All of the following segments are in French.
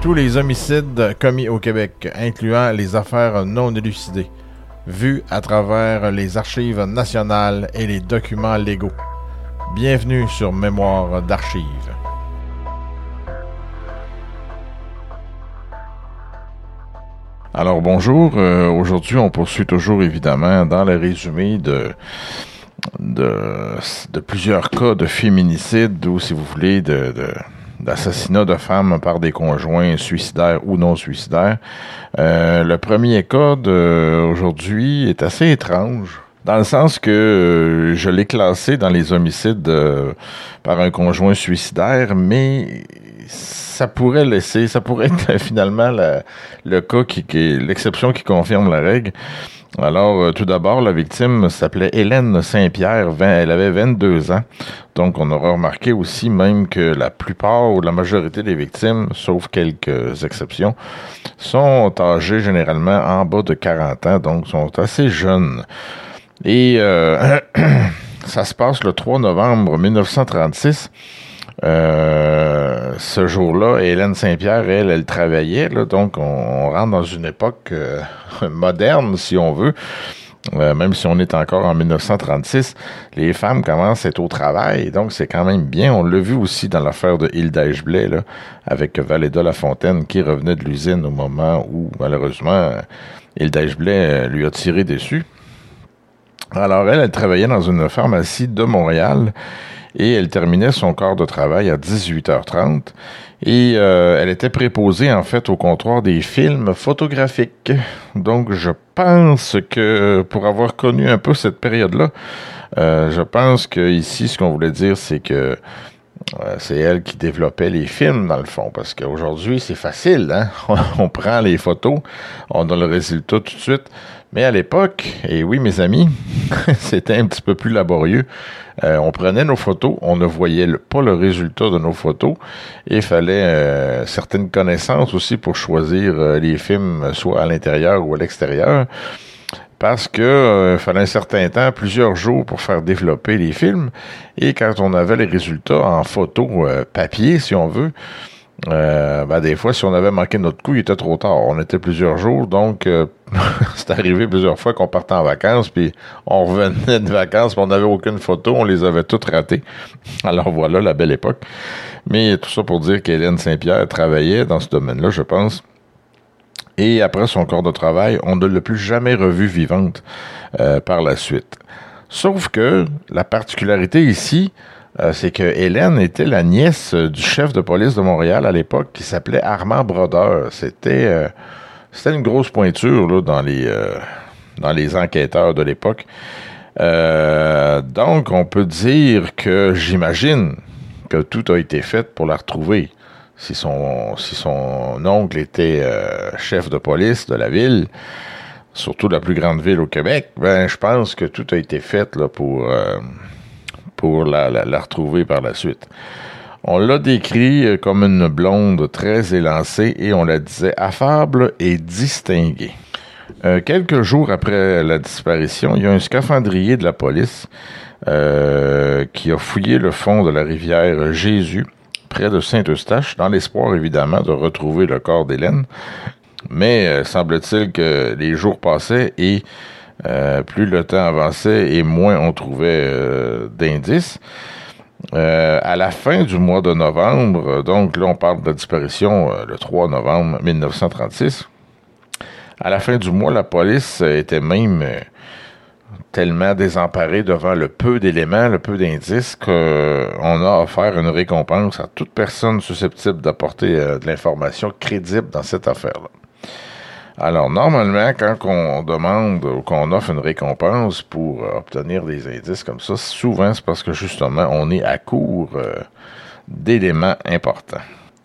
Tous les homicides commis au Québec, incluant les affaires non élucidées, vus à travers les archives nationales et les documents légaux. Bienvenue sur Mémoire d'archives. Alors bonjour, aujourd'hui on poursuit toujours évidemment dans le résumé de plusieurs cas de féminicide ou si vous voulez d'assassinat de femmes par des conjoints suicidaires ou non suicidaires. Le premier cas d'aujourd'hui est assez étrange, dans le sens que je l'ai classé dans les homicides par un conjoint suicidaire, mais ça pourrait être finalement le cas qui est l'exception qui confirme la règle. Alors, tout d'abord, la victime s'appelait Hélène Saint-Pierre, elle avait 22 ans. Donc, on aura remarqué aussi même que la plupart ou la majorité des victimes, sauf quelques exceptions, sont âgées généralement en bas de 40 ans, donc sont assez jeunes. Et ça se passe le 3 novembre 1936. Ce jour-là, Hélène Saint-Pierre, elle travaillait, là, donc on rentre dans une époque moderne, si on veut, même si on est encore en 1936, les femmes commencent à être au travail, donc c'est quand même bien. On l'a vu aussi dans l'affaire de Hilda Blais, là, avec Valéda Lafontaine, qui revenait de l'usine au moment où, malheureusement, Hilda Blais lui a tiré dessus. Alors, elle travaillait dans une pharmacie de Montréal, et elle terminait son quart de travail à 18h30 et elle était préposée en fait au comptoir des films photographiques. Donc je pense que pour avoir connu un peu cette période-là, je pense que ici ce qu'on voulait dire c'est que c'est elle qui développait les films dans le fond, parce qu'aujourd'hui c'est facile, hein? On prend les photos, on a le résultat tout de suite. Mais à l'époque, et oui mes amis, c'était un petit peu plus laborieux. On prenait nos photos, on ne voyait pas le résultat de nos photos, et il fallait certaines connaissances aussi pour choisir les films, soit à l'intérieur ou à l'extérieur, parce que fallait un certain temps, plusieurs jours pour faire développer les films, et quand on avait les résultats en photo papier, si on veut, des fois, si on avait manqué notre coup, il était trop tard. On était plusieurs jours, donc c'est arrivé plusieurs fois qu'on partait en vacances, puis on revenait de vacances, puis on n'avait aucune photo, on les avait toutes ratées. Alors voilà, la belle époque. Mais tout ça pour dire qu'Hélène Saint-Pierre travaillait dans ce domaine-là, je pense. Et après son corps de travail, on ne l'a plus jamais revue vivante par la suite. Sauf que la particularité ici, c'est que Hélène était la nièce du chef de police de Montréal à l'époque qui s'appelait Armand Brodeur. C'était une grosse pointure là, dans les enquêteurs de l'époque. Donc, on peut dire que j'imagine que tout a été fait pour la retrouver. Si son oncle était chef de police de la ville, surtout la plus grande ville au Québec, je pense que tout a été fait là, pour la retrouver par la suite. On l'a décrit comme une blonde très élancée et on la disait affable et distinguée. Quelques jours après la disparition, il y a un scaphandrier de la police qui a fouillé le fond de la rivière Jésus, près de Saint-Eustache, dans l'espoir évidemment de retrouver le corps d'Hélène. Mais semble-t-il que les jours passaient et plus le temps avançait et moins on trouvait d'indices. À la fin du mois de novembre, donc là on parle de la disparition le 3 novembre 1936, à la fin du mois, la police était même tellement désemparée devant le peu d'éléments, le peu d'indices, qu'on a offert une récompense à toute personne susceptible d'apporter de l'information crédible dans cette affaire-là. Alors, normalement, quand on demande ou qu'on offre une récompense pour obtenir des indices comme ça, souvent, c'est parce que, justement, on est à court d'éléments importants.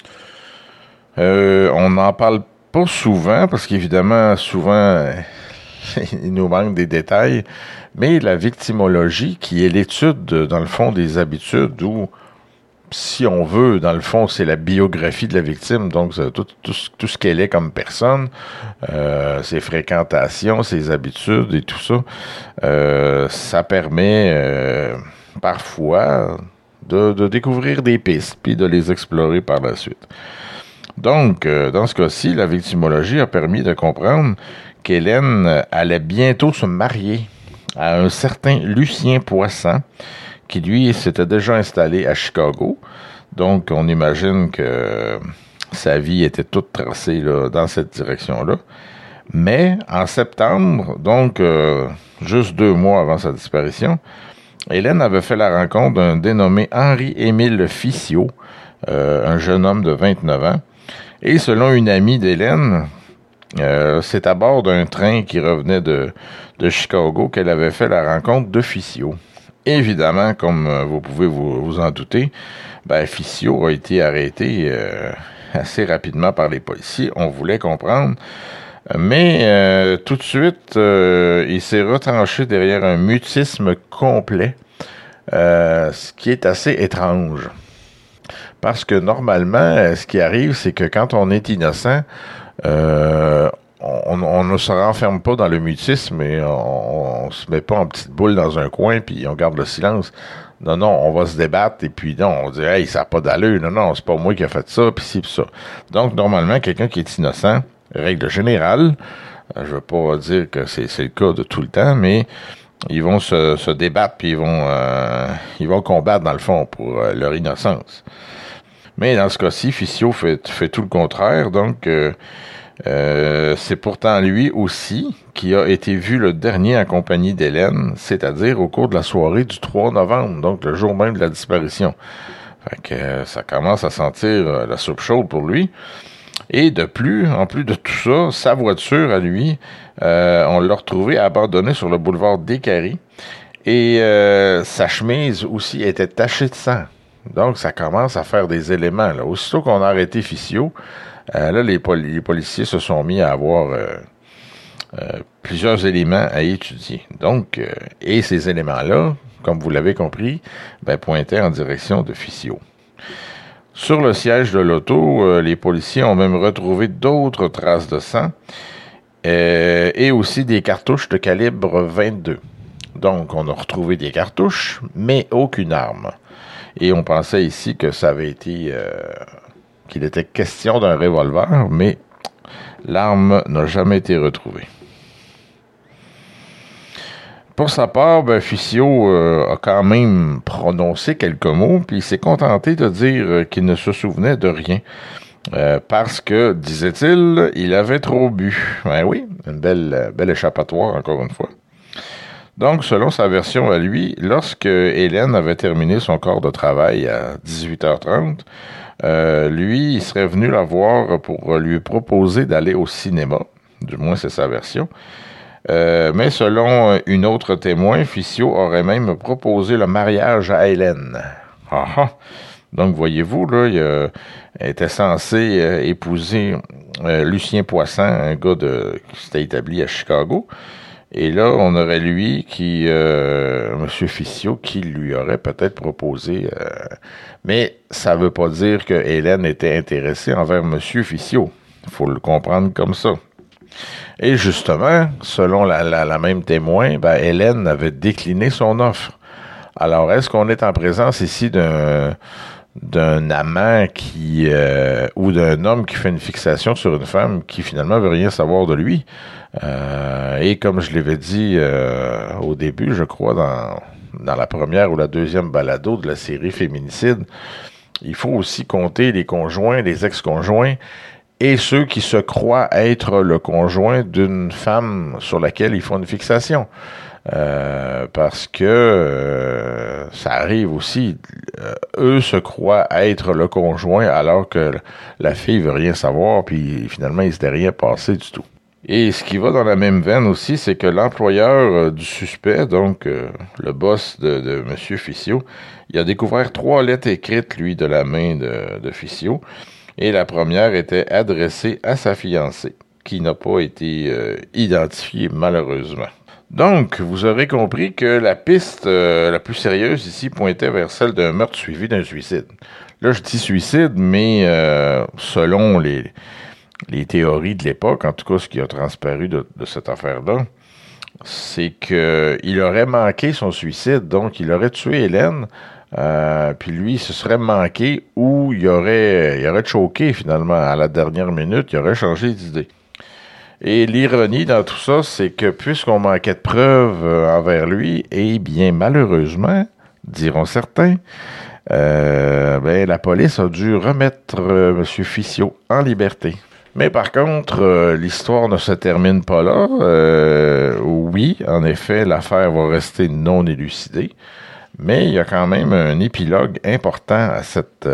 On n'en parle pas souvent, parce qu'évidemment, souvent, il nous manque des détails, mais la victimologie, qui est l'étude, dans le fond, des habitudes ou si on veut, dans le fond, c'est la biographie de la victime, donc tout ce qu'elle est comme personne, ses fréquentations, ses habitudes et tout ça, ça permet parfois de découvrir des pistes, puis de les explorer par la suite. Donc, dans ce cas-ci, la victimologie a permis de comprendre qu'Hélène allait bientôt se marier à un certain Lucien Poisson, qui lui s'était déjà installé à Chicago. Donc, on imagine que sa vie était toute tracée là, dans cette direction-là. Mais en septembre, donc juste 2 mois avant sa disparition, Hélène avait fait la rencontre d'un dénommé Henri-Émile Fissiot, un jeune homme de 29 ans. Et selon une amie d'Hélène, c'est à bord d'un train qui revenait de Chicago qu'elle avait fait la rencontre de Fissiot. Évidemment, comme vous pouvez vous en douter, Fissiot a été arrêté assez rapidement par les policiers. On voulait comprendre. Mais tout de suite, il s'est retranché derrière un mutisme complet, ce qui est assez étrange. Parce que normalement, ce qui arrive, c'est que quand on est innocent, on ne se renferme pas dans le mutisme et on se met pas en petite boule dans un coin puis on garde le silence. Non, on va se débattre et puis non, on dit « Hey, ça n'a pas d'allure. Non, c'est pas moi qui ai fait ça, puis ci, puis ça. » Donc, normalement, quelqu'un qui est innocent, règle générale, je veux pas dire que c'est le cas de tout le temps, mais ils vont se débattre puis ils vont combattre dans le fond pour leur innocence. Mais dans ce cas-ci, Fissiot fait tout le contraire, donc c'est pourtant lui aussi qui a été vu le dernier en compagnie d'Hélène, c'est-à-dire au cours de la soirée du 3 novembre, donc le jour même de la disparition. Fait que ça commence à sentir la soupe chaude pour lui. Et en plus de tout ça, sa voiture à lui, on l'a retrouvée abandonnée sur le boulevard Décarie. Et sa chemise aussi était tachée de sang. Donc, ça commence à faire des éléments. Là. Aussitôt qu'on a arrêté Fissiot, là, les policiers se sont mis à avoir plusieurs éléments à étudier. Donc, et ces éléments-là, comme vous l'avez compris, pointaient en direction de Fissiot. Sur le siège de l'auto, les policiers ont même retrouvé d'autres traces de sang et aussi des cartouches de calibre 22. Donc, on a retrouvé des cartouches, mais aucune arme. Et on pensait ici que ça avait été... qu'il était question d'un revolver, mais l'arme n'a jamais été retrouvée. Pour sa part, Fissiot a quand même prononcé quelques mots, puis il s'est contenté de dire qu'il ne se souvenait de rien. Parce que, disait-il, il avait trop bu. Ben oui, une belle échappatoire, encore une fois. Donc, selon sa version à lui, lorsque Hélène avait terminé son corps de travail à 18h30, lui, il serait venu la voir pour lui proposer d'aller au cinéma. Du moins, c'est sa version. Mais selon une autre témoin, Fissiot aurait même proposé le mariage à Hélène. Donc, voyez-vous, là, il était censé épouser Lucien Poisson, un gars qui s'était établi à Chicago. Et là, on aurait lui M. Fissiot, qui lui aurait peut-être proposé. Mais ça ne veut pas dire que Hélène était intéressée envers M. Fissiot. Il faut le comprendre comme ça. Et justement, selon la même témoin, Hélène avait décliné son offre. Alors, est-ce qu'on est en présence ici d'un amant ou d'un homme qui fait une fixation sur une femme qui finalement veut rien savoir de lui? Et comme je l'avais dit au début, je crois, dans la première ou la deuxième balado de la série Féminicide, il faut aussi compter les conjoints, les ex-conjoints, et ceux qui se croient être le conjoint d'une femme sur laquelle ils font une fixation. Parce que ça arrive aussi, eux se croient être le conjoint alors que la fille veut rien savoir, puis finalement il s'était rien passé du tout. Et ce qui va dans la même veine aussi, c'est que l'employeur du suspect, donc le boss de M. Fissiot, il a découvert 3 lettres écrites, lui, de la main de Fissiot. Et la première était adressée à sa fiancée, qui n'a pas été identifiée malheureusement. Donc, vous aurez compris que la piste la plus sérieuse ici pointait vers celle d'un meurtre suivi d'un suicide. Là, je dis suicide, mais selon les théories de l'époque, en tout cas ce qui a transparu de cette affaire-là, c'est qu'il aurait manqué son suicide, donc il aurait tué Hélène Puis lui, il se serait manqué ou il aurait choqué finalement à la dernière minute, il aurait changé d'idée. Et l'ironie dans tout ça, c'est que puisqu'on manquait de preuves envers lui, eh bien malheureusement, diront certains, la police a dû remettre M. Fissiot en liberté. Mais par contre, l'histoire ne se termine pas là. Oui, en effet, l'affaire va rester non élucidée, mais il y a quand même un épilogue important à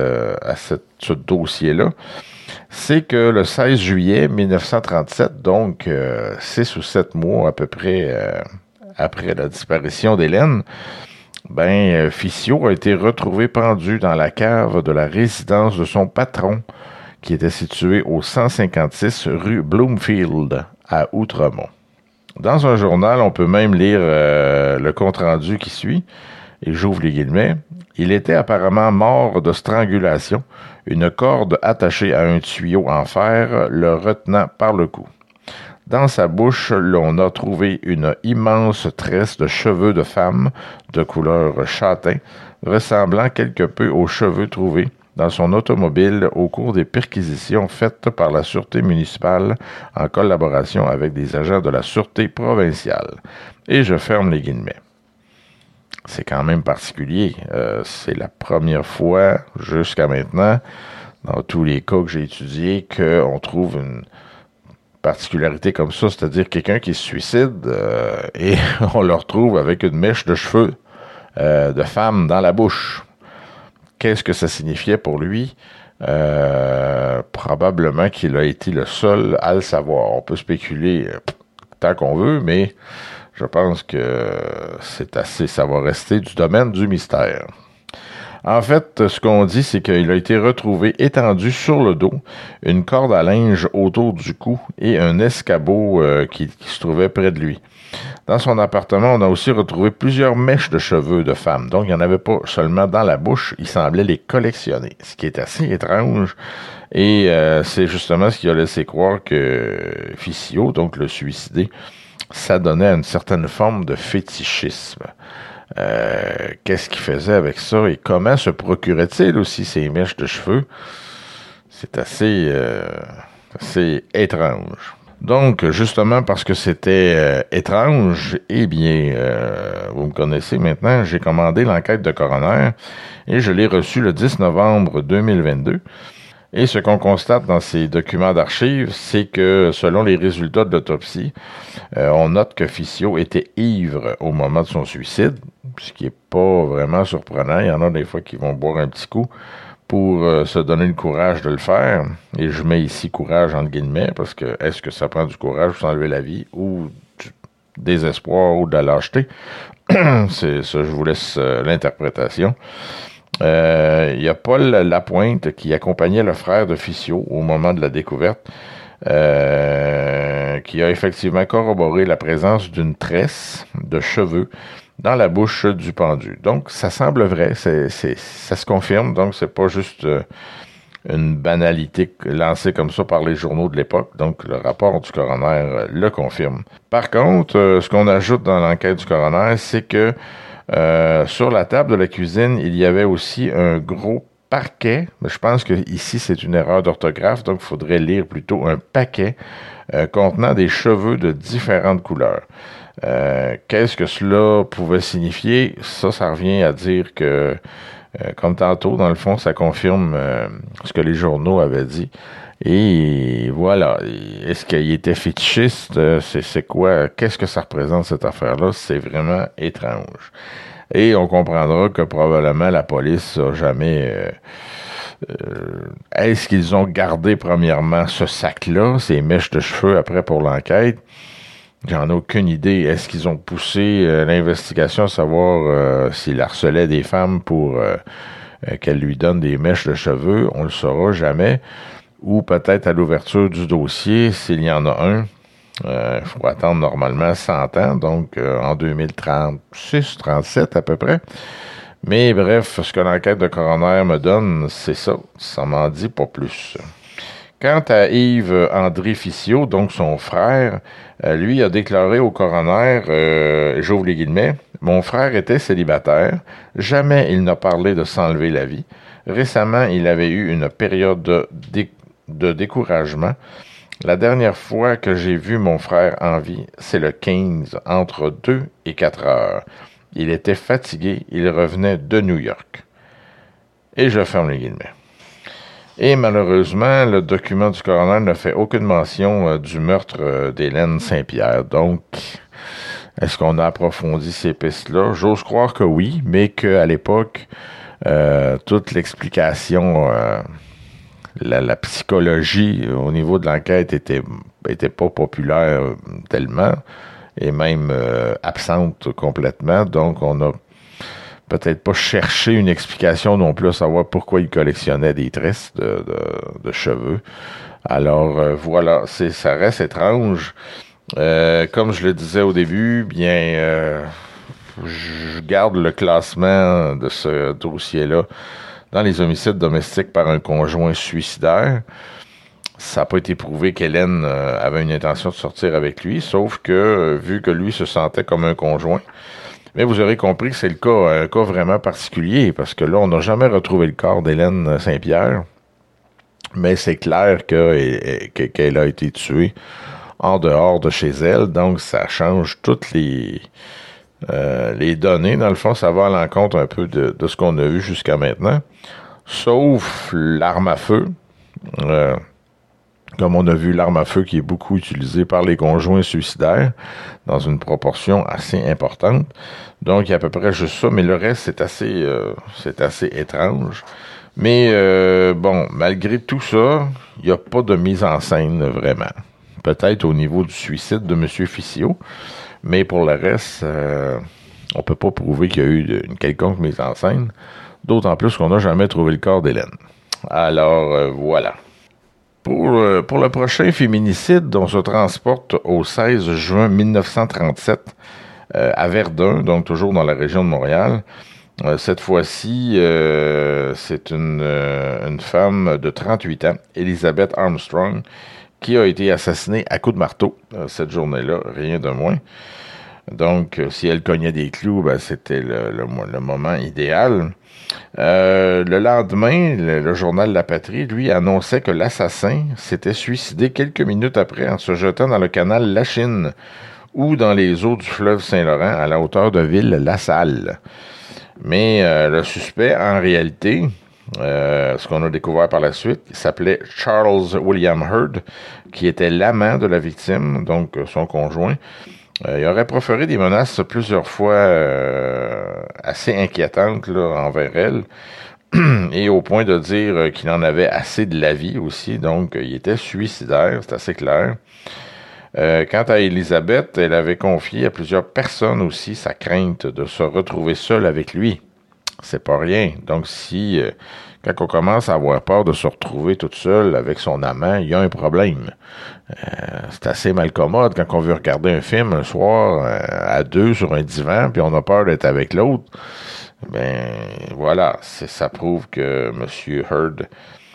ce dossier-là. C'est que le 16 juillet 1937, donc 6 ou 7 mois à peu près après la disparition d'Hélène, Fissiot a été retrouvé pendu dans la cave de la résidence de son patron, qui était située au 156 rue Bloomfield, à Outremont. Dans un journal, on peut même lire le compte-rendu qui suit, et j'ouvre les guillemets. Il était apparemment mort de strangulation, une corde attachée à un tuyau en fer le retenant par le cou. Dans sa bouche, l'on a trouvé une immense tresse de cheveux de femme de couleur châtain, ressemblant quelque peu aux cheveux trouvés dans son automobile au cours des perquisitions faites par la Sûreté municipale en collaboration avec des agents de la Sûreté provinciale. Et je ferme les guillemets. C'est quand même particulier. C'est la première fois jusqu'à maintenant, dans tous les cas que j'ai étudiés, qu'on trouve une particularité comme ça, c'est-à-dire quelqu'un qui se suicide et on le retrouve avec une mèche de cheveux de femme dans la bouche. Qu'est-ce que ça signifiait pour lui? Probablement qu'il a été le seul à le savoir. On peut spéculer tant qu'on veut, mais je pense que ça va rester du domaine du mystère. En fait, ce qu'on dit, c'est qu'il a été retrouvé étendu sur le dos, une corde à linge autour du cou et un escabeau qui se trouvait près de lui. Dans son appartement, on a aussi retrouvé plusieurs mèches de cheveux de femme. Donc, il n'y en avait pas seulement dans la bouche, il semblait les collectionner, ce qui est assez étrange. Et c'est justement ce qui a laissé croire que Fissiot, donc le suicidé, ça donnait une certaine forme de fétichisme. Qu'est-ce qu'il faisait avec ça et comment se procurait-il aussi ces mèches de cheveux? C'est assez étrange. Donc, justement parce que c'était étrange, eh bien, vous me connaissez maintenant, j'ai commandé l'enquête de coroner et je l'ai reçue le 10 novembre 2022. Et ce qu'on constate dans ces documents d'archives, c'est que selon les résultats de l'autopsie, on note que Fissiot était ivre au moment de son suicide, ce qui n'est pas vraiment surprenant. Il y en a des fois qui vont boire un petit coup pour se donner le courage de le faire. Et je mets ici courage entre guillemets, parce que est-ce que ça prend du courage pour s'enlever la vie ou du désespoir ou de la lâcheté? C'est ça, je vous laisse l'interprétation. Il y a Paul Lapointe qui accompagnait le frère de Fissiot au moment de la découverte, qui a effectivement corroboré la présence d'une tresse de cheveux dans la bouche du pendu. Donc, ça semble vrai, ça se confirme, donc c'est pas juste une banalité lancée comme ça par les journaux de l'époque. Donc, le rapport du coroner le confirme. Par contre, ce qu'on ajoute dans l'enquête du coroner, c'est que sur la table de la cuisine, il y avait aussi un gros parquet. Mais je pense que ici c'est une erreur d'orthographe, donc il faudrait lire plutôt un paquet contenant des cheveux de différentes couleurs. Qu'est-ce que cela pouvait signifier? Ça revient à dire que, comme tantôt, dans le fond, ça confirme ce que les journaux avaient dit. Et voilà. Est-ce qu'il était fétichiste? C'est quoi? Qu'est-ce que ça représente, cette affaire-là? C'est vraiment étrange. Et on comprendra que probablement la police n'a jamais... est-ce qu'ils ont gardé premièrement ce sac-là, ces mèches de cheveux, après pour l'enquête? J'en ai aucune idée. Est-ce qu'ils ont poussé l'investigation à savoir s'il harcelait des femmes pour qu'elles lui donnent des mèches de cheveux? On le saura jamais. Ou peut-être à l'ouverture du dossier, s'il y en a un. Il faut attendre normalement 100 ans, donc en 2036, 37 à peu près. Mais bref, ce que l'enquête de coroner me donne, c'est ça. Ça m'en dit pas plus. Quant à Yves-André « donc son frère, lui a déclaré au coroner, j'ouvre les guillemets, « Mon frère était célibataire. Jamais il n'a parlé de s'enlever la vie. Récemment, il avait eu une période de découragement. La dernière fois que j'ai vu mon frère en vie, c'est le 15, entre 2 et 4 heures. Il était fatigué, il revenait de New York. Et je ferme les guillemets. Et malheureusement, le document du coroner ne fait aucune mention du meurtre d'Hélène Saint-Pierre. Donc, est-ce qu'on a approfondi ces pistes-là? J'ose croire que oui, mais qu'à l'époque, toute l'explication, la psychologie au niveau de l'enquête était pas populaire tellement, et même absente complètement. Donc, on a peut-être pas cherché une explication non plus à savoir pourquoi il collectionnait des tresses de cheveux. Alors, voilà, ça reste étrange. Comme je le disais au début, bien, je garde le classement de ce dossier-là dans les homicides domestiques par un conjoint suicidaire. Ça n'a pas été prouvé qu'Hélène avait une intention de sortir avec lui, sauf que, vu que lui se sentait comme un conjoint, mais vous aurez compris que c'est un cas vraiment particulier, parce que là, on n'a jamais retrouvé le corps d'Hélène Saint-Pierre, mais c'est clair qu'elle a été tuée en dehors de chez elle, donc ça change toutes les données. Dans le fond, ça va à l'encontre un peu de ce qu'on a vu jusqu'à maintenant, sauf l'arme à feu. Comme on a vu, l'arme à feu qui est beaucoup utilisée par les conjoints suicidaires dans une proportion assez importante. Donc, il y a à peu près juste ça, mais le reste, c'est assez étrange. Mais bon, malgré tout ça, il n'y a pas de mise en scène vraiment. Peut-être au niveau du suicide de M. Ficcio, mais pour le reste, on peut pas prouver qu'il y a eu une quelconque mise en scène, d'autant plus qu'on n'a jamais trouvé le corps d'Hélène. Alors, voilà. Pour le prochain féminicide, on se transporte au 16 juin 1937 à Verdun, donc toujours dans la région de Montréal. Cette fois-ci, c'est une femme de 38 ans, Elizabeth Armstrong, qui a été assassinée à coups de marteau cette journée-là, rien de moins. Donc, si elle cognait des clous, ben, c'était le moment idéal. Le lendemain, le journal La Patrie, lui, annonçait que l'assassin s'était suicidé quelques minutes après en se jetant dans le canal Lachine ou dans les eaux du fleuve Saint-Laurent à la hauteur de Ville-la-Salle. Mais le suspect, en réalité, ce qu'on a découvert par la suite, il s'appelait Charles William Heard, qui était l'amant de la victime, donc son conjoint. Il aurait proféré des menaces plusieurs fois assez inquiétantes là, envers elle, et au point de dire qu'il en avait assez de la vie aussi, donc il était suicidaire, c'est assez clair. Quant à Elisabeth, elle avait confié à plusieurs personnes aussi sa crainte de se retrouver seule avec lui. C'est pas rien. Donc si, quand on commence à avoir peur de se retrouver toute seule avec son amant, il y a un problème. C'est assez mal commode quand on veut regarder un film un soir à deux sur un divan, puis on a peur d'être avec l'autre. Ben voilà, ça prouve que M. Heard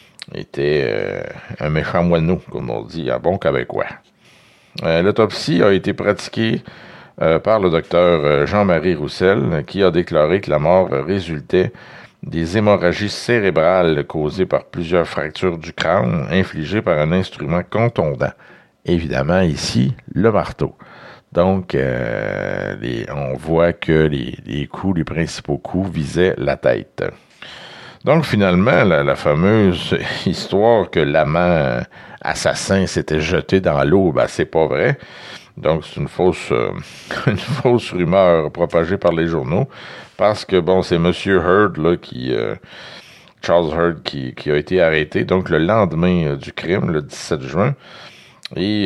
était un méchant moineau, comme on dit, un bon Québécois. L'autopsie a été pratiquée par le docteur Jean-Marie Roussel, qui a déclaré que la mort résultait des hémorragies cérébrales causées par plusieurs fractures du crâne infligées par un instrument contondant. Évidemment, ici, le marteau. Donc, on voit que les principaux coups visaient la tête. Donc, finalement, la fameuse histoire que l'amant assassin s'était jeté dans l'eau, ben, c'est pas vrai. Donc, c'est une fausse rumeur propagée par les journaux. Parce que, bon, c'est M. Heard, là, Charles Heard, qui a été arrêté, donc, le lendemain du crime, le 17 juin. Et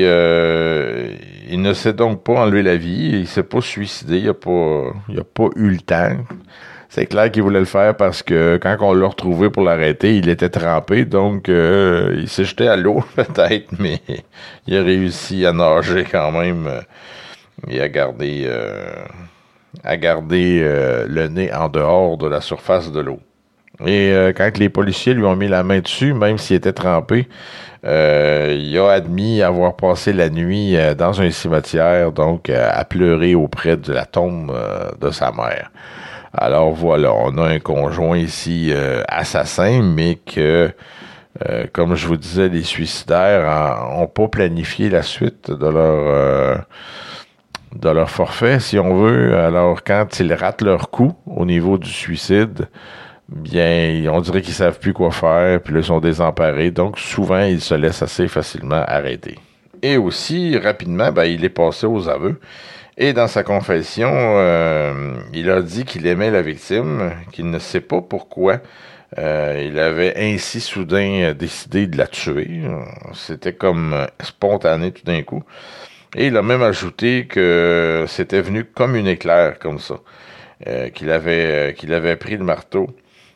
il ne s'est donc pas enlevé la vie, il s'est pas suicidé, il a pas eu le temps. C'est clair qu'il voulait le faire parce que quand on l'a retrouvé pour l'arrêter, il était trempé, donc il s'est jeté à l'eau peut-être, mais il a réussi à nager quand même et à garder le nez en dehors de la surface de l'eau. Et quand les policiers lui ont mis la main dessus, même s'il était trempé, il a admis avoir passé la nuit dans un cimetière, donc à pleurer auprès de la tombe de sa mère. Alors voilà, on a un conjoint ici assassin, mais que, comme je vous disais, les suicidaires n'ont pas planifié la suite de leur forfait, si on veut. Alors quand ils ratent leur coup au niveau du suicide, bien, on dirait qu'ils savent plus quoi faire, puis là, ils sont désemparés. Donc, souvent, ils se laissent assez facilement arrêter. Et aussi, rapidement, ben, il est passé aux aveux. Et dans sa confession, il a dit qu'il aimait la victime, qu'il ne sait pas pourquoi il avait ainsi soudain décidé de la tuer. C'était comme spontané tout d'un coup. Et il a même ajouté que c'était venu comme une éclair, comme ça. Qu'il avait pris le marteau.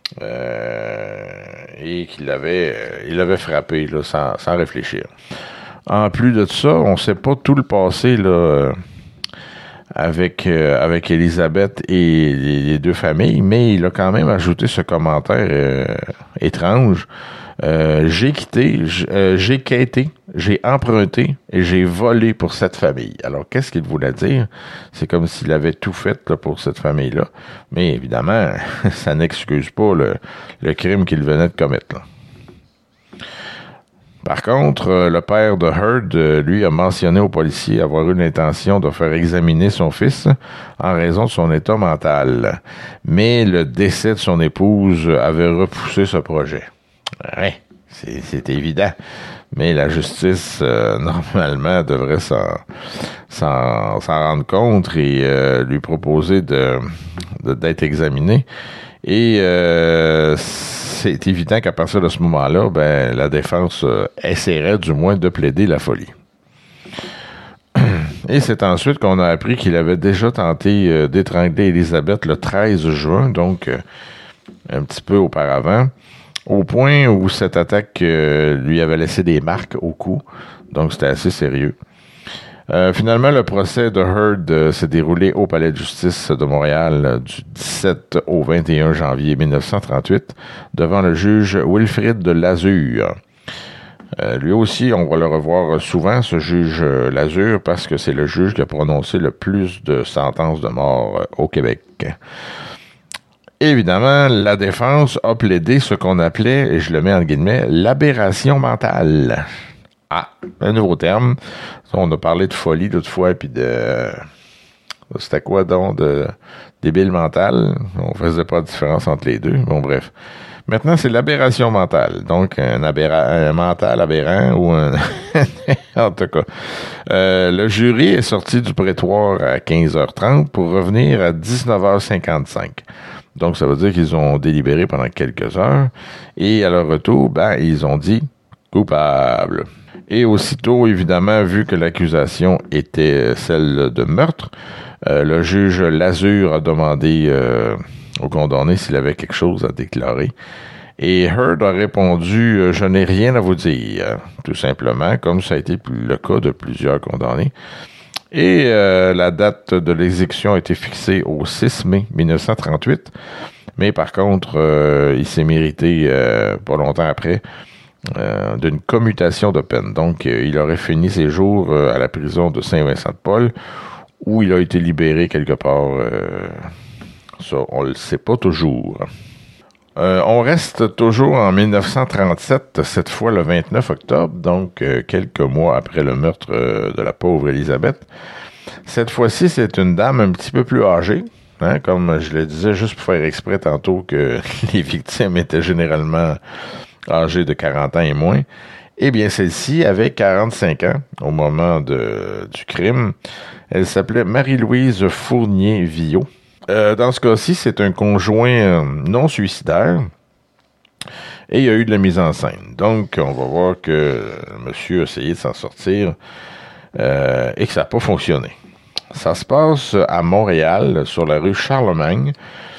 Et il l'avait frappé là, sans réfléchir. En plus de ça, on ne sait pas tout le passé là, avec Elisabeth et les deux familles, mais il a quand même ajouté ce commentaire étrange. J'ai quitté, j'ai emprunté et j'ai volé pour cette famille. Alors, qu'est-ce qu'il voulait dire? C'est comme s'il avait tout fait là, pour cette famille-là. Mais évidemment, ça n'excuse pas le crime qu'il venait de commettre. Là. Par contre, le père de Heard, lui, a mentionné aux policiers avoir eu l'intention de faire examiner son fils en raison de son état mental. Mais le décès de son épouse avait repoussé ce projet. Ouais, c'est évident. Mais la justice, normalement, devrait s'en rendre compte et lui proposer d'être examiné. Et c'est évident qu'à partir de ce moment-là, ben, la défense essaierait du moins de plaider la folie. Et c'est ensuite qu'on a appris qu'il avait déjà tenté d'étrangler Elisabeth le 13 juin, donc un petit peu auparavant, au point où cette attaque lui avait laissé des marques au cou, donc c'était assez sérieux. Finalement, le procès de Heard s'est déroulé au Palais de justice de Montréal du 17 au 21 janvier 1938 devant le juge Wilfrid de Lazure. Lui aussi, on va le revoir souvent, ce juge Lazure, parce que c'est le juge qui a prononcé le plus de sentences de mort au Québec. Évidemment, la défense a plaidé ce qu'on appelait, et je le mets en guillemets, l'aberration mentale. Ah, un nouveau terme. On a parlé de folie l'autre fois, puis de... C'était quoi donc? De débile mental. On faisait pas de différence entre les deux. Bon, bref. Maintenant, c'est l'aberration mentale. Donc, un mental aberrant ou un... En tout cas. Le jury est sorti du prétoire à 15h30 pour revenir à 19h55. Donc, ça veut dire qu'ils ont délibéré pendant quelques heures. Et à leur retour, ben, ils ont dit coupable. Et aussitôt, évidemment, vu que l'accusation était celle de meurtre, le juge Lazure a demandé au condamné s'il avait quelque chose à déclarer. Et Heard a répondu « Je n'ai rien à vous dire », tout simplement, comme ça a été le cas de plusieurs condamnés. Et la date de l'exécution a été fixée au 6 mai 1938. Mais par contre, il s'est mérité, pas longtemps après, d'une commutation de peine. Donc, il aurait fini ses jours à la prison de Saint-Vincent-de-Paul, où il a été libéré quelque part. Ça, on ne le sait pas toujours. On reste toujours en 1937, cette fois le 29 octobre, donc quelques mois après le meurtre de la pauvre Elisabeth. Cette fois-ci, c'est une dame un petit peu plus âgée, hein, comme je le disais, juste pour faire exprès tantôt que les victimes étaient généralement âgée de 40 ans et moins, eh bien, celle-ci avait 45 ans au moment du crime. Elle s'appelait Marie-Louise Fournier-Villot. Dans ce cas-ci, c'est un conjoint non suicidaire et il y a eu de la mise en scène. Donc, on va voir que monsieur a essayé de s'en sortir et que ça n'a pas fonctionné. Ça se passe à Montréal, sur la rue Charlemagne,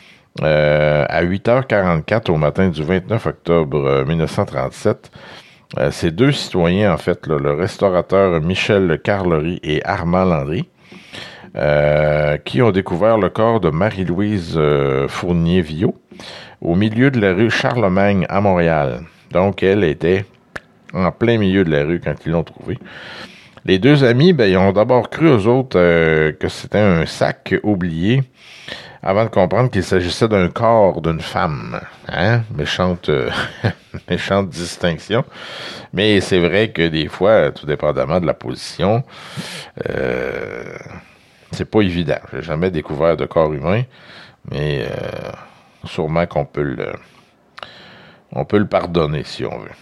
à 8h44 au matin du 29 octobre 1937. Ces deux citoyens, en fait, là, le restaurateur Michel Carlery et Armand Landry, qui ont découvert le corps de Marie-Louise Fournier-Viault au milieu de la rue Charlemagne à Montréal. Donc, elle était en plein milieu de la rue quand ils l'ont trouvée. Les deux amis, ils ont d'abord cru aux autres que c'était un sac oublié avant de comprendre qu'il s'agissait d'un corps d'une femme. Hein? Méchante distinction. Mais c'est vrai que des fois, tout dépendamment de la position, c'est pas évident. J'ai jamais découvert de corps humain, mais sûrement qu'on peut le pardonner si on veut.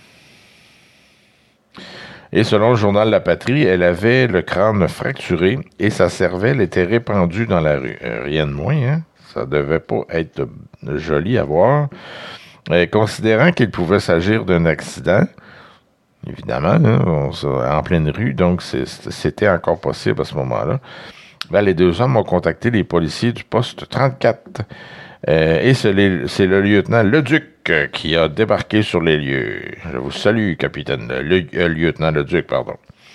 Et selon le journal La Patrie, elle avait le crâne fracturé et sa cervelle était répandue dans la rue. Rien de moins, hein? Ça devait pas être joli à voir. Considérant qu'il pouvait s'agir d'un accident, évidemment, hein, en pleine rue, donc c'était encore possible à ce moment-là, les deux hommes ont contacté les policiers du poste 34. Et c'est le lieutenant Leduc qui a débarqué sur les lieux. Je vous salue, capitaine, lieutenant Leduc, pardon.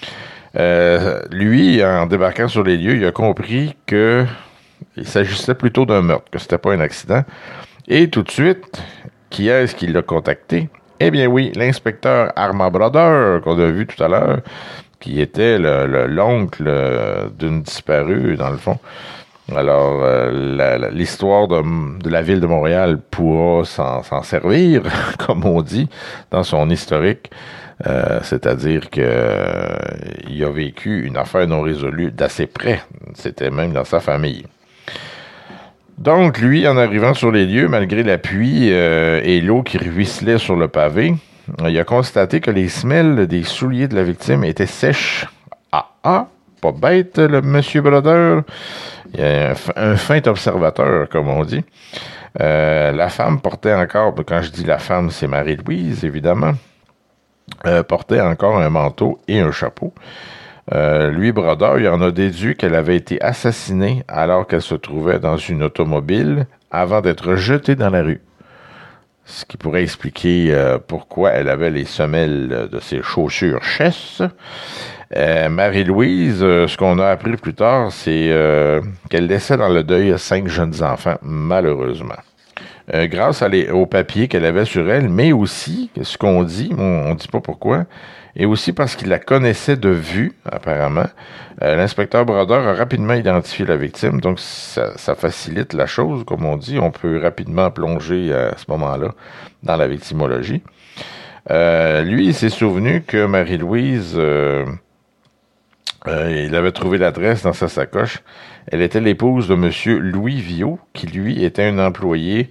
Lui, en débarquant sur les lieux, il a compris que il s'agissait plutôt d'un meurtre, que c'était pas un accident. Et tout de suite, qui est-ce qui l'a contacté? Eh bien oui, l'inspecteur Armand Brodeur, qu'on a vu tout à l'heure, qui était l'oncle d'une disparue, dans le fond. Alors, l'histoire de la ville de Montréal pourra s'en servir, comme on dit, dans son historique. C'est-à-dire qu'il a vécu une affaire non résolue d'assez près. C'était même dans sa famille. Donc, lui, en arrivant sur les lieux, malgré la pluie et l'eau qui ruisselait sur le pavé, il a constaté que les semelles des souliers de la victime étaient sèches. Pas bête, le monsieur Brodeur. Il y a un fin observateur, comme on dit. La femme portait encore, quand je dis la femme, c'est Marie-Louise, évidemment, portait encore un manteau et un chapeau. Lui, Brodeur, il en a déduit qu'elle avait été assassinée alors qu'elle se trouvait dans une automobile avant d'être jetée dans la rue. Ce qui pourrait expliquer pourquoi elle avait les semelles de ses chaussures chesses. Marie-Louise, ce qu'on a appris plus tard, c'est qu'elle laissait dans le deuil 5 jeunes enfants, malheureusement. Grâce au papier qu'elle avait sur elle, mais aussi, ce qu'on dit, on ne dit pas pourquoi, et aussi parce qu'il la connaissait de vue, apparemment, l'inspecteur Brodeur a rapidement identifié la victime, donc ça facilite la chose, comme on dit. On peut rapidement plonger à ce moment-là dans la victimologie. Lui, il s'est souvenu que Marie-Louise... il avait trouvé l'adresse dans sa sacoche. Elle était l'épouse de M. Louis Viault, qui lui était un employé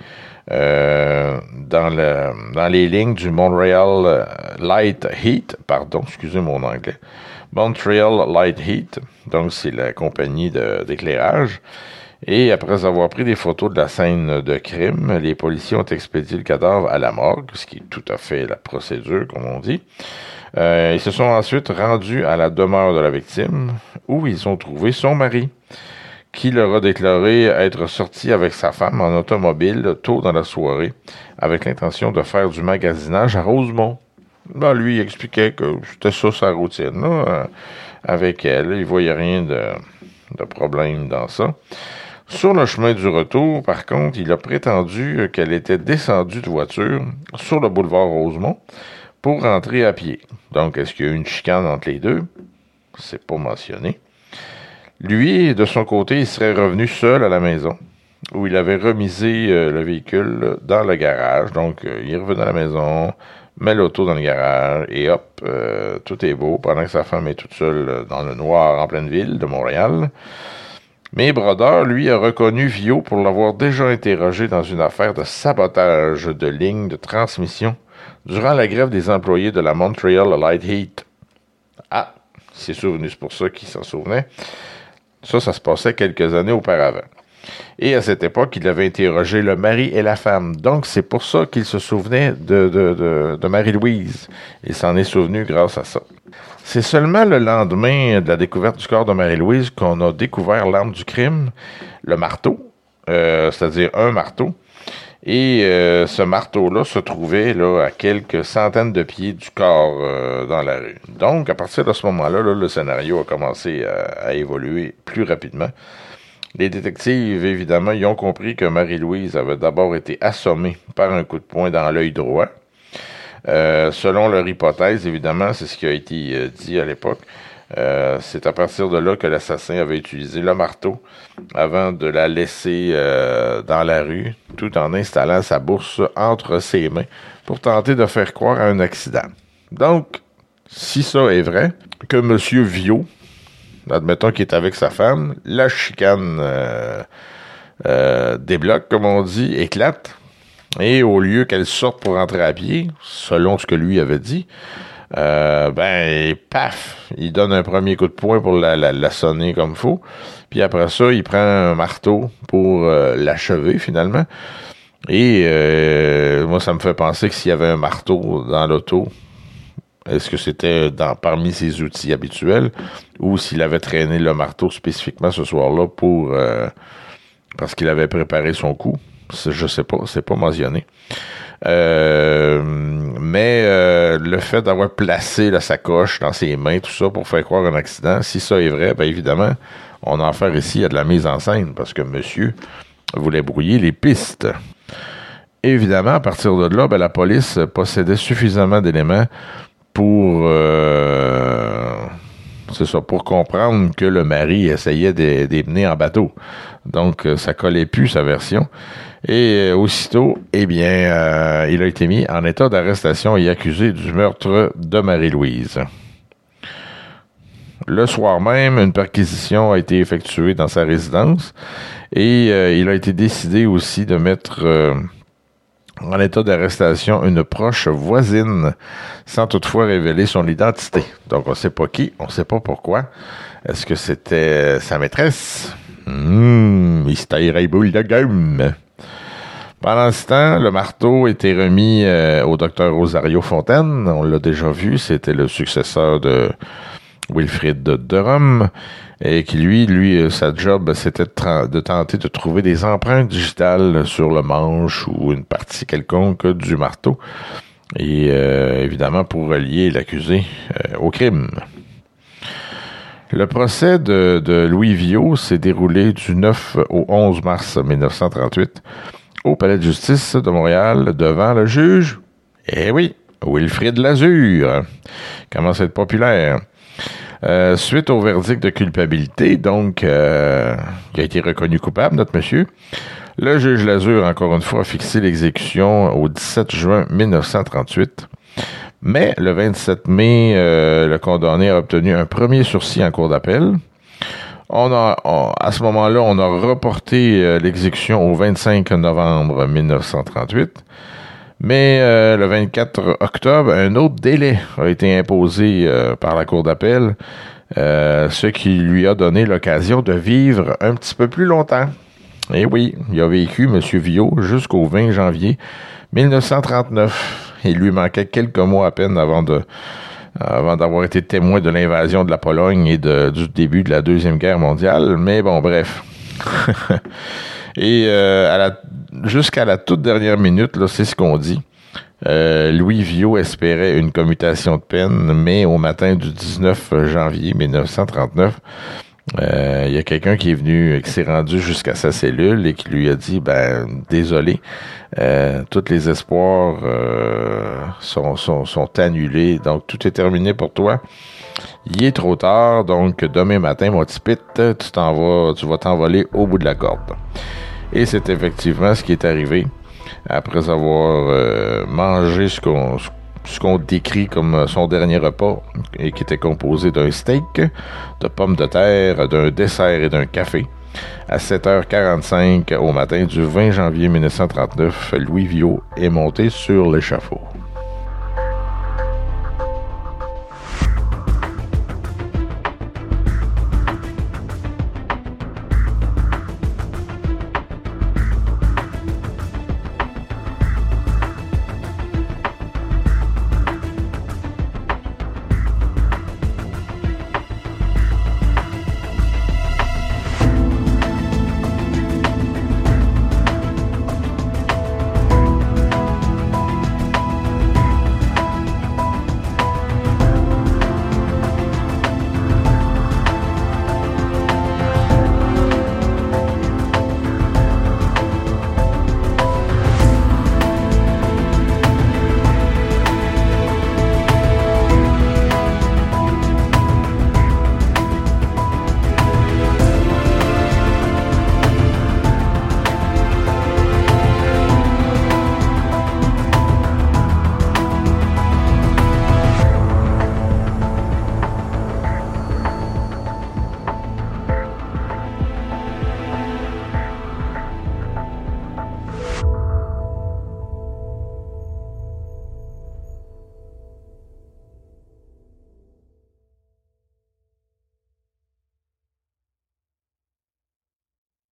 dans les lignes du Montreal Light Heat. Pardon, excusez mon anglais. Montreal Light Heat, donc c'est la compagnie d'éclairage. Et après avoir pris des photos de la scène de crime, les policiers ont expédié le cadavre à la morgue, ce qui est tout à fait la procédure, comme on dit. Ils se sont ensuite rendus à la demeure de la victime, où ils ont trouvé son mari, qui leur a déclaré être sorti avec sa femme en automobile tôt dans la soirée, avec l'intention de faire du magasinage à Rosemont. Lui, il expliquait que c'était ça sa routine, là, avec elle. Il voyait rien de problème dans ça. Sur le chemin du retour, par contre, il a prétendu qu'elle était descendue de voiture sur le boulevard Rosemont pour rentrer à pied. Donc, est-ce qu'il y a eu une chicane entre les deux? C'est pas mentionné. Lui, de son côté, il serait revenu seul à la maison, où il avait remisé le véhicule dans le garage. Donc, il est revenu à la maison, met l'auto dans le garage, et hop, tout est beau, pendant que sa femme est toute seule dans le noir en pleine ville de Montréal. Mais Brodeur, lui, a reconnu Viault pour l'avoir déjà interrogé dans une affaire de sabotage de lignes de transmission durant la grève des employés de la Montreal Light Heat. Il s'est souvenu, c'est pour ça qu'il s'en souvenait. Ça se passait quelques années auparavant. Et à cette époque, il avait interrogé le mari et la femme. Donc, c'est pour ça qu'il se souvenait de Marie-Louise. Il s'en est souvenu grâce à ça. C'est seulement le lendemain de la découverte du corps de Marie-Louise qu'on a découvert l'arme du crime, le marteau, c'est-à-dire un marteau. Et ce marteau-là se trouvait là, à quelques centaines de pieds du corps dans la rue. Donc, à partir de ce moment-là, là, le scénario a commencé à évoluer plus rapidement. Les détectives, évidemment, ils ont compris que Marie-Louise avait d'abord été assommée par un coup de poing dans l'œil droit. Selon leur hypothèse, évidemment, c'est ce qui a été dit à l'époque, c'est à partir de là que l'assassin avait utilisé le marteau avant de la laisser dans la rue, tout en installant sa bourse entre ses mains pour tenter de faire croire à un accident. Donc, si ça est vrai, que M. Viault, admettons qu'il est avec sa femme, la chicane débloque, comme on dit, éclate, et au lieu qu'elle sorte pour rentrer à pied, selon ce que lui avait dit, paf, il donne un premier coup de poing pour la sonner comme faut, puis après ça, il prend un marteau pour l'achever finalement, et moi ça me fait penser que s'il y avait un marteau dans l'auto, est-ce que c'était parmi ses outils habituels, ou s'il avait traîné le marteau spécifiquement ce soir-là pour parce qu'il avait préparé son coup, je sais pas, c'est pas mentionné. Mais le fait d'avoir placé la sacoche dans ses mains, tout ça, pour faire croire un accident, si ça est vrai, bien évidemment, on a affaire ici à de la mise en scène, parce que monsieur voulait brouiller les pistes. Évidemment, à partir de là, la police possédait suffisamment d'éléments pour pour comprendre que le mari essayait de les mener en bateau. Donc, ça collait plus sa version. Et aussitôt, il a été mis en état d'arrestation et accusé du meurtre de Marie-Louise. Le soir même, une perquisition a été effectuée dans sa résidence et il a été décidé aussi de mettre en état d'arrestation une proche voisine, sans toutefois révéler son identité. Donc, on ne sait pas qui, on ne sait pas pourquoi. Est-ce que c'était sa maîtresse? Mystère et boule de gomme. Pendant ce temps, le marteau était remis au docteur Rosario Fontaine. On l'a déjà vu, c'était le successeur de Wilfrid de Durham, et qui lui, sa job, c'était de tenter de trouver des empreintes digitales sur le manche ou une partie quelconque du marteau, et évidemment pour relier l'accusé au crime. Le procès de Louis Viault s'est déroulé du 9 au 11 mars 1938 au Palais de justice de Montréal devant le juge, Wilfrid Lazur, commence à être populaire. Suite au verdict de culpabilité, donc, il a été reconnu coupable, notre monsieur. Le juge Lazur, encore une fois, a fixé l'exécution au 17 juin 1938. Mais le 27 mai, le condamné a obtenu un premier sursis en cour d'appel. À ce moment-là, on a reporté l'exécution au 25 novembre 1938. Mais le 24 octobre, un autre délai a été imposé par la cour d'appel, ce qui lui a donné l'occasion de vivre un petit peu plus longtemps. Et oui, il a vécu, M. Viault, jusqu'au 20 janvier 1939. Il lui manquait quelques mois à peine avant d'avoir été témoin de l'invasion de la Pologne et du début de la Deuxième Guerre mondiale. Mais bon, bref. Et jusqu'à la toute dernière minute, là, c'est ce qu'on dit. Louis Viault espérait une commutation de peine, mais au matin du 19 janvier 1939, il y a quelqu'un qui s'est rendu jusqu'à sa cellule et qui lui a dit, désolé, tous les espoirs sont annulés, donc tout est terminé pour toi. Il est trop tard, donc demain matin, mon petit pit, tu vas t'envoler au bout de la corde. Et c'est effectivement ce qui est arrivé après avoir mangé ce qu'on décrit comme son dernier repas, et qui était composé d'un steak, de pommes de terre, d'un dessert et d'un café. À 7h45 au matin du 20 janvier 1939, Louis Viault est monté sur l'échafaud.